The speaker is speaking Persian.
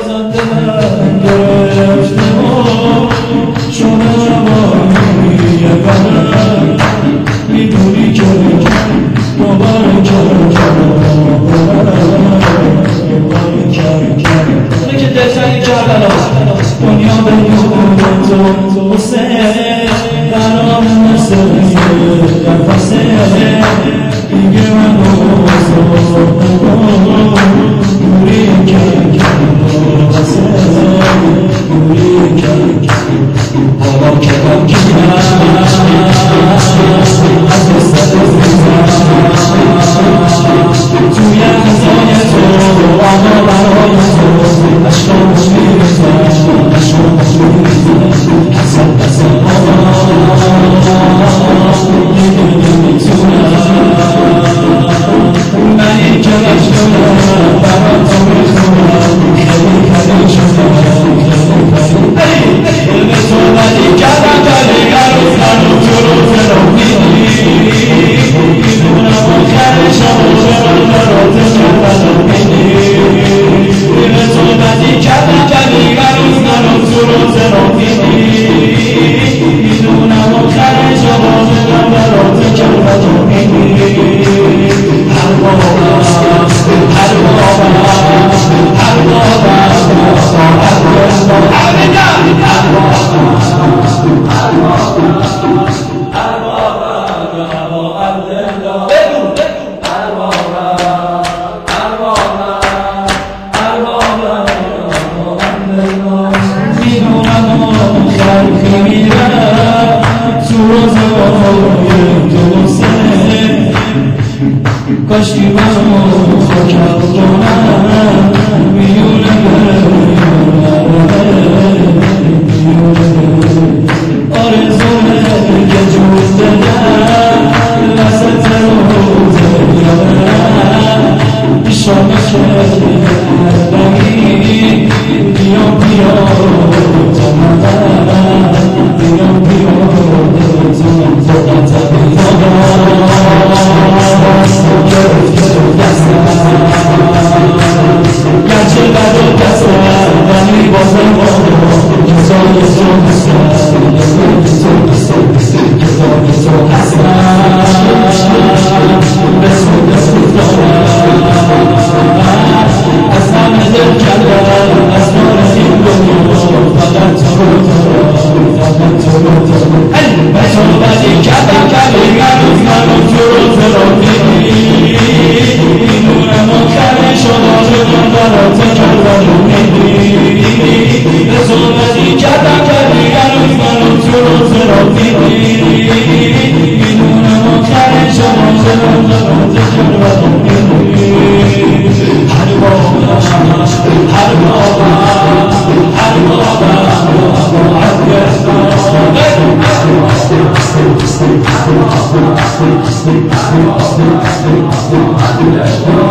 ازم دلم گرفته شده جوانی یکم میدونی که دوباره که دلتنی کردن دنیا به نور تو حسین برام مثل نفسه دیگه من دوری که دوری که بابا که با کیم از دست توی غذای تو آقا برای تو عشقامش میریزم عشقامش میریزم حسن حسن دیگه نمیتونم من این که مجنونم برای تو میخونم خیلی خیلی شدم به تو بدی کردم ولی هنوز تو روز رو میدونم آخر شب کاشکی منو خاکم کنم میونه آرزومه که جون دلم وسط روزه بیارم شامه که بگی بیام بیام تمام بیام بیام گرچه بد و دستم ولی بازم کسای تو هستم کسای تو هستم بسود دارم از همه دل کردم از نار این دنیا فقط تو رو دارم فقط تو رو دارم به تو بدی کردم ولی هنوز منو تو رو دارم میدونم آخر شما شدم برات کردم به تو بدی کردم ولی هنوز منو تو رو دارم میدونم آخر شما شدم برات کردم هر بابا هر بابا هر بابا